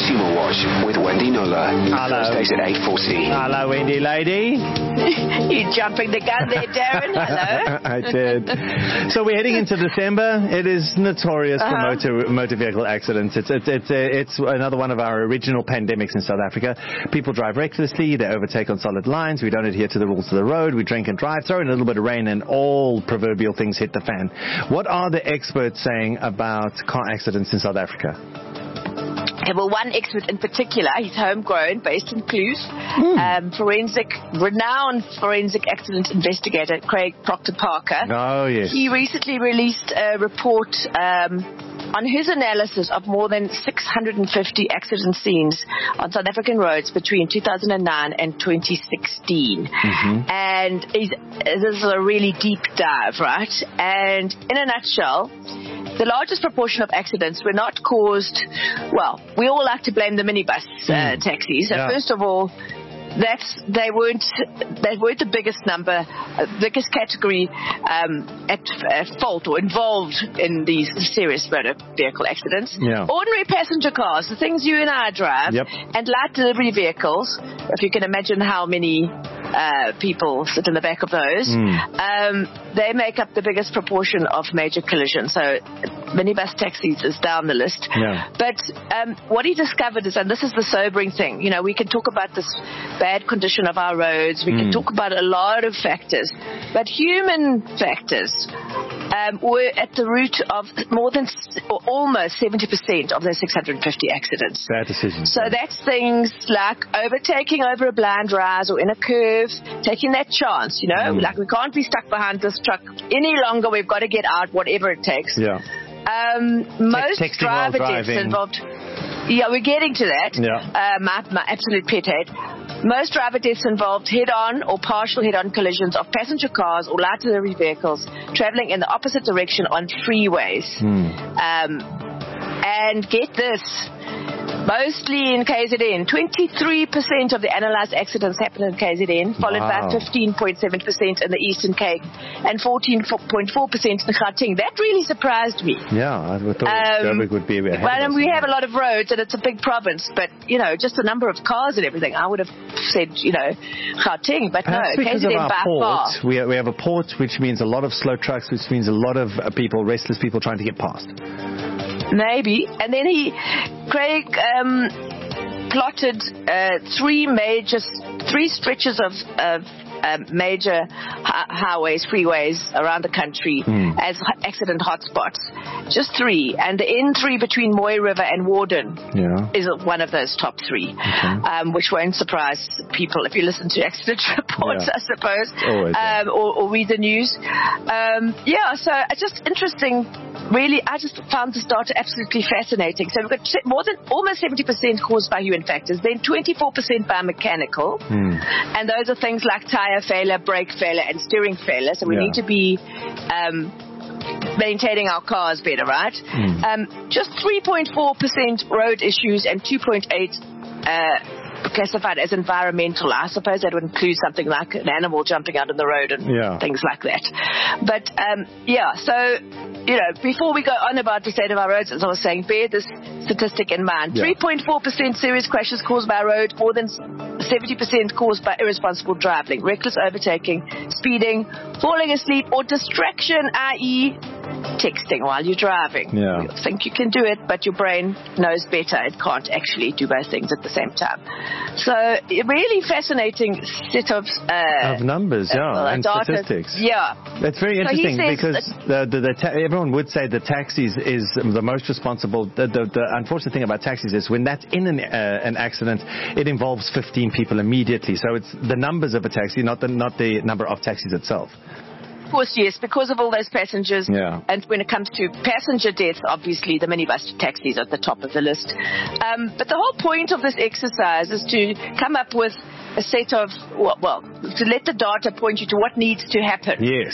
Consumer Watch with Wendy Nuller. Hello. Thursdays at 8:40. Hello, Wendy lady. You're jumping the gun there, Darren. Hello. I did. So we're heading into December. It is notorious for motor vehicle accidents. It's another one of our original pandemics in South Africa. People drive recklessly. They overtake on solid lines. We don't adhere to the rules of the road. We drink and drive. Throw in a little bit of rain and all proverbial things hit the fan. What are the experts saying about car accidents in South Africa? Okay, well, one expert in particular, he's homegrown, based in Cluj, renowned forensic accident investigator, Craig Proctor Parker. Oh, yes. He recently released a report on his analysis of more than 650 accident scenes on South African roads between 2009 and 2016. Mm-hmm. And this is a really deep dive, right? And in a nutshell, the largest proportion of accidents were not caused, well, we all like to blame the minibus taxis. So first of all, they weren't the biggest number, biggest category at fault or involved in these serious motor vehicle accidents. Yeah. Ordinary passenger cars, the things you and I drive, and light delivery vehicles. If you can imagine how many people sit in the back of those, they make up the biggest proportion of major collisions. So minibus taxis is down the list. Yeah. But what he discovered is, and this is the sobering thing, you know, we can talk about this bad condition of our roads, we can talk about a lot of factors, but human factors were at the root of more than or almost 70% of those 650 accidents. Bad decisions. So that's things like overtaking over a blind rise or in a curve, taking that chance, you know, like we can't be stuck behind this truck any longer, we've got to get out, whatever it takes. Yeah. Most driver deaths involved. Yeah, we're getting to that. Yeah. My absolute pet hate. Most driver deaths involved head-on or partial head-on collisions of passenger cars or light delivery vehicles traveling in the opposite direction on freeways. And get this, mostly in KZN. 23% of the analysed accidents happen in KZN, followed by 15.7% in the Eastern Cape and 14.4% in Gauteng. That really surprised me. Yeah, I thought Joburg would be ahead of us. We have a lot of roads and it's a big province, but, you know, just the number of cars and everything, I would have said, you know, Gauteng, but perhaps no, because KZN of our by port, far. we have a port, which means a lot of slow trucks, which means a lot of people, restless people trying to get past. Maybe. And then Craig plotted three stretches of major highways, freeways around the country as accident hotspots. Just three. And the N3 between Mooi River and Warden is one of those top three, which won't surprise people if you listen to accident reports, I suppose, or read the news. So it's just interesting. Really, I just found this data absolutely fascinating. So we've got almost 70% caused by human factors, then 24% by mechanical, and those are things like tire failure, brake failure, and steering failure. So we need to be maintaining our cars better, right? Just 3.4% road issues and 2.8% classified as environmental. I suppose that would include something like an animal jumping out on the road and things like that. But so, you know, before we go on about the state of our roads, as I was saying, bear this statistic in mind. 3.4% serious crashes caused by road, more than 70% caused by irresponsible driving, reckless overtaking, speeding, falling asleep, or distraction, i.e. texting while you're driving. You think you can do it, but your brain knows better. It can't actually do both things at the same time. So, really fascinating set of numbers, and data. statistics. Yeah. It's very interesting because everyone would say the taxis is the most responsible. The unfortunate thing about taxis is when that's in an accident, it involves 15 people immediately. So it's the numbers of a taxi, not the number of taxis itself. Of course, yes, because of all those passengers. And when it comes to passenger deaths, obviously the minibus taxis are at the top of the list. But the whole point of this exercise is to come up with a set of, to let the data point you to what needs to happen. Yes.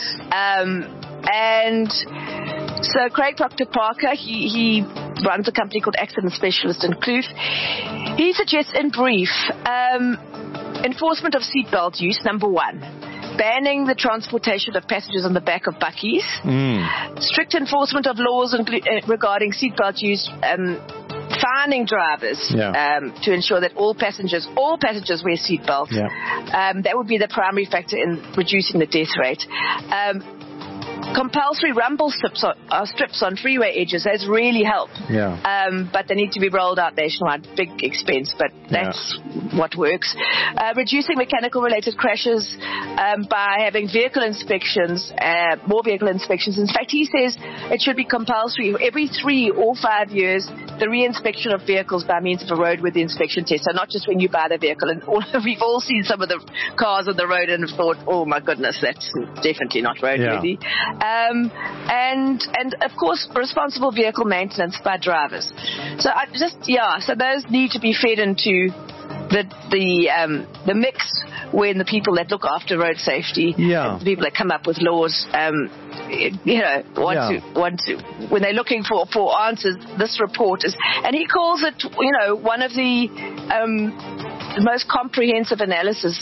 And so Craig Proctor Parker, he runs a company called Accident Specialist in Cluj. He suggests in brief, enforcement of seatbelt use, number one. Banning the transportation of passengers on the back of bakkies. Strict enforcement of laws regarding seatbelt use. reminding drivers to ensure that all passengers wear seatbelts. Yeah. That would be the primary factor in reducing the death rate. Compulsory rumble strips on freeway edges has really helped. Yeah. But they need to be rolled out nationwide. Big expense, but that's what works. Reducing mechanical related crashes by having vehicle inspections, more vehicle inspections. In fact, he says it should be compulsory every 3 or 5 years, the re-inspection of vehicles by means of a roadworthy inspection test. So not just when you buy the vehicle. And we've all seen some of the cars on the road and have thought, oh my goodness, that's definitely not roadworthy. Yeah. And of course, responsible vehicle maintenance by drivers. So so those need to be fed into the mix when the people that look after road safety, the people that come up with laws, want to when they're looking for answers. This report is, and he calls it, one of the most comprehensive analyses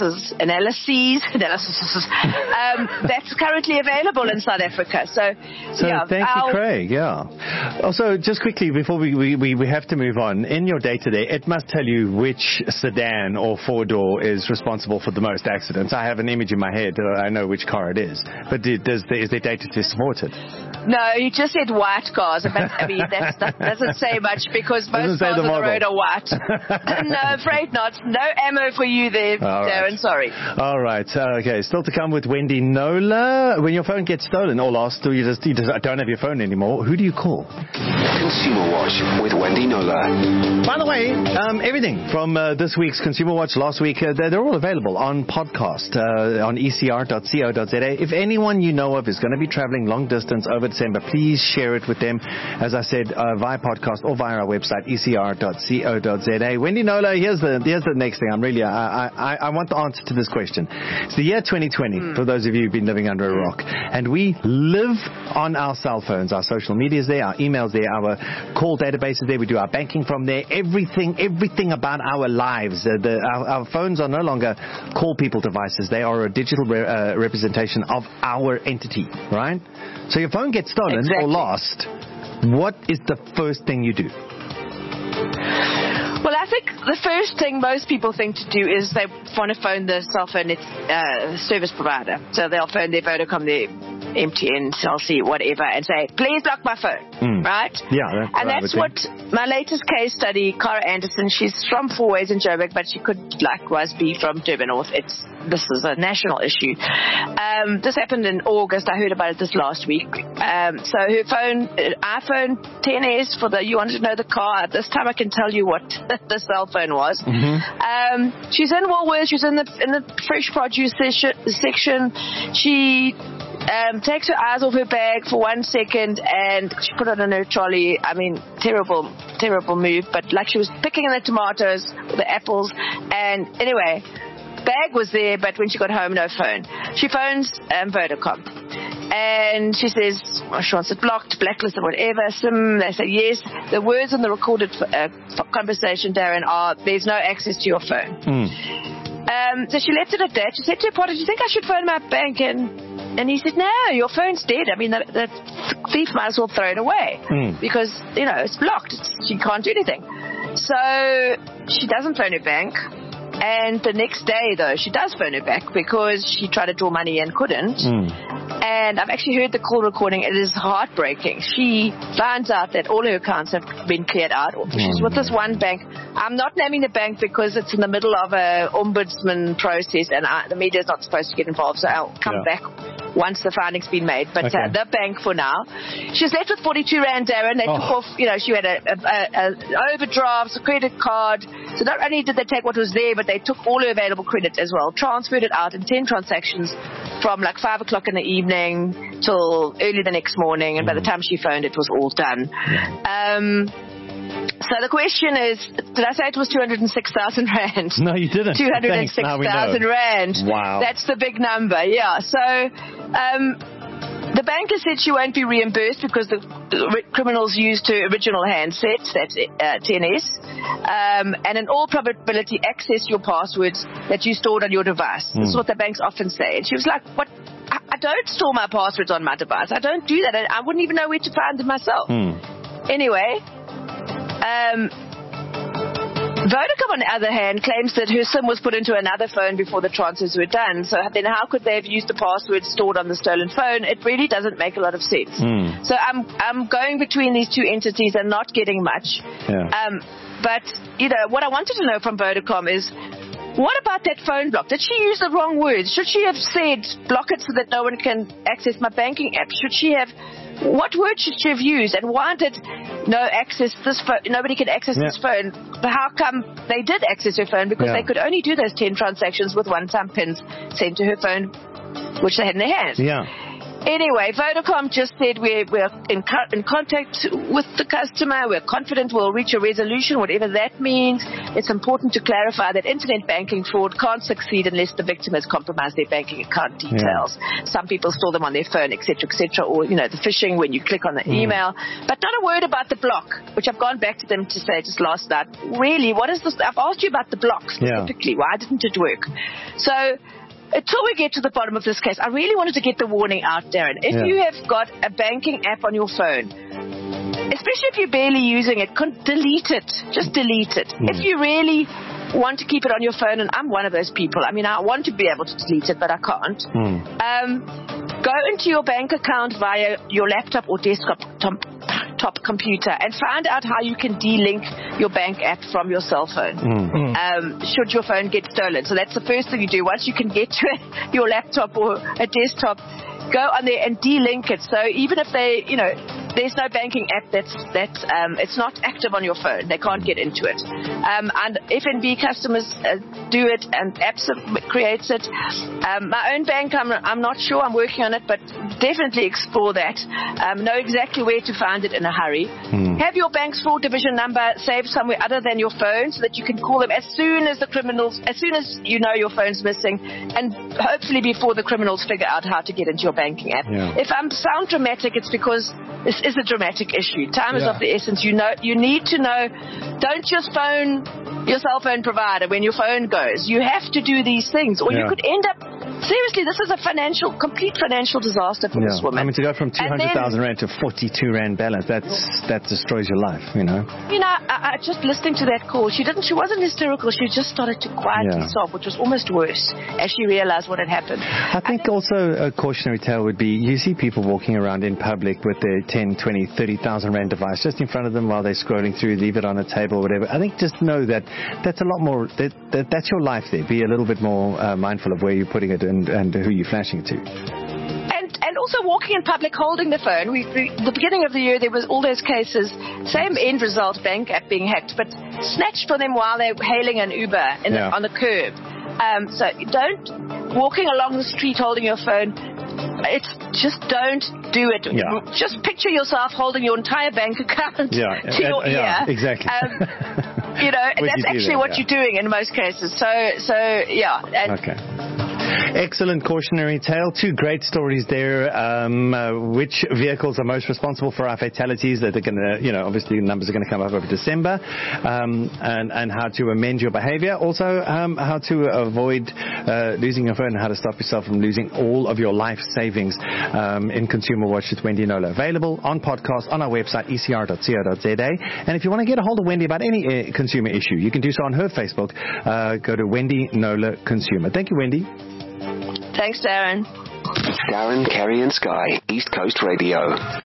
that's currently available in South Africa. So thank you, Craig. Yeah. Also, just quickly before we have to move on, in your data there, it must tell you which sedan or four-door is responsible for the most accidents. I have an image in my head. I know which car it is. But is there data to support it? No, you just said white cars. That doesn't say much because most cars on the road are white. No, afraid not. No ammo for you there, Darren. Sorry. All right. Okay. Still to come with Wendy Knowler. When your phone gets stolen or lost, or you just don't have your phone anymore, who do you call? Consumer Watch with Wendy Knowler. By the way, everything from this week's Consumer Watch last week, they're all available on podcast on ecr.co.za. If anyone you know of is going to be traveling long distance over December, please share it with them, as I said, via podcast or via our website, ecr.co.za. Wendy Knowler, here's the next thing. I want the answer to this question. It's the year 2020, for those of you who've been living under a rock. And we live on our cell phones. Our social media's there, our emails there, our call databases there. We do our banking from there. Everything about our lives. Our phones are no longer call people devices. They are a digital representation of our entity, right? So your phone gets stolen or lost. What is the first thing you do? Well, I think the first thing most people think to do is they want to phone the cell phone service provider. So they'll phone their Vodacom, their MTN, Cell C, whatever, and say, please block my phone, right? Yeah. That's what my latest case study, Cara Anderson, she's from Fourways in Joburg, but she could likewise be from Durban North. This is a national issue. This happened in August. I heard about it this last week. So her phone, iPhone XS, you wanted to know the car. This time I can tell you what the cell phone was. Mm-hmm. She's in Woolworths. She's in the fresh produce section. She takes her eyes off her bag for 1 second and she put it on her trolley. I mean, terrible move, but like she was picking the tomatoes, the apples, and anyway, bag was there, but when she got home, no phone. She phones Vodacom. And she says, she wants it blocked, blacklisted, whatever. They say yes. The words in the recorded conversation, Darren, are, there's no access to your phone. So she left it at that. She said to her partner, do you think I should phone my bank? And he said, no, your phone's dead. I mean, the thief might as well throw it away because, it's blocked. She can't do anything. So she doesn't phone her bank. And the next day, though, she does phone her back because she tried to draw money and couldn't. And I've actually heard the call recording. It is heartbreaking. She finds out that all her accounts have been cleared out. She's with this one bank. I'm not naming the bank because it's in the middle of a ombudsman process and the media is not supposed to get involved. So I'll come back once the finding's been made. But the bank for now. She's left with 42 Rand, Darren. They took off, she had a overdraft, a credit card. So not only did they take what was there, but they took all her available credit as well, transferred it out in 10 transactions from like 5 o'clock in the evening till early the next morning. And by the time she phoned, it was all done. So the question is, did I say it was 206,000 Rand? No, you didn't. 206,000 Rand. Wow. That's the big number, yeah. So the banker said she won't be reimbursed because the criminals used her original handsets, that's TNS, and in all probability access your passwords that you stored on your device. This is what the banks often say. And she was like, what? I don't store my passwords on my device. I don't do that. I wouldn't even know where to find them myself. Anyway, Vodacom, on the other hand, claims that her SIM was put into another phone before the transfers were done. So then how could they have used the password stored on the stolen phone? It really doesn't make a lot of sense. So I'm going between these two entities and not getting much. But, what I wanted to know from Vodacom is, what about that phone block? Did she use the wrong words? Should she have said, block it so that no one can access my banking app? What word should she have used? And why did nobody can access this phone? How come they did access her phone? Because they could only do those 10 transactions with one-time pins sent to her phone, which they had in their hands. Anyway, Vodacom just said we're in contact with the customer. We're confident we'll reach a resolution, whatever that means. It's important to clarify that internet banking fraud can't succeed unless the victim has compromised their banking account details. Some people store them on their phone, etc., or, the phishing when you click on the email. But not a word about the block, which I've gone back to them to say just last night. Really, what is this? I've asked you about the block specifically. Why didn't it work? So, until we get to the bottom of this case, I really wanted to get the warning out, Darren. If you have got a banking app on your phone, especially if you're barely using it, delete it. Just delete it. If you really want to keep it on your phone, and I'm one of those people. I mean, I want to be able to delete it, but I can't. Go into your bank account via your laptop or desktop computer and find out how you can de-link your bank app from your cell phone should your phone get stolen. So that's the first thing you do. Once you can get to your laptop or a desktop, go on there and de-link it. So even if there's no banking app that's it's not active on your phone, they can't get into it. And FNB customers do it, and Absa creates it. My own bank, I'm not sure. I'm working on it, but definitely explore that. Know exactly where to find it in a hurry. Have your bank's fraud division number saved somewhere other than your phone, so that you can call them as soon as you know your phone's missing, and hopefully before the criminals figure out how to get into your banking app. If I sound dramatic, it's because this is a dramatic issue. Time is of the essence. You need to know. Don't just phone your cell phone provider when your phone goes. You have to do these things, or you could end up. Seriously, this is a complete financial disaster for this woman. I mean, to go from 200,000 rand to 42 rand balance, that destroys your life. I just listening to that call. She wasn't hysterical. She just started to quietly sob, which was almost worse as she realized what had happened. I think also a cautionary tale would be, you see people walking around in public with their 10, 20, 30,000 rand device just in front of them while they're scrolling through, leave it on a table or whatever. I think just know that that's a lot more, that's your life there. Be a little bit more mindful of where you're putting it and who you're flashing it to. And also walking in public holding the phone. The beginning of the year, there was all those cases, same end result, bank app being hacked, but snatched from them while they're hailing an Uber on the curb. So walking along the street holding your phone, don't do it. Just picture yourself holding your entire bank account to your ear. Exactly. That's actually what you're doing in most cases. Okay. Excellent cautionary tale. Two great stories there. Which vehicles are most responsible for our fatalities? That are going to, obviously numbers are going to come up over December. And how to amend your behavior. Also, how to avoid losing your phone and how to stop yourself from losing all of your life savings in Consumer Watch with Wendy Knowler. Available on podcast on our website, ecr.co.za. And if you want to get a hold of Wendy about any consumer issue, you can do so on her Facebook. Go to Wendy Knowler Consumer. Thank you, Wendy. Thanks, Darren. Darren, Kerry and Sky, East Coast Radio.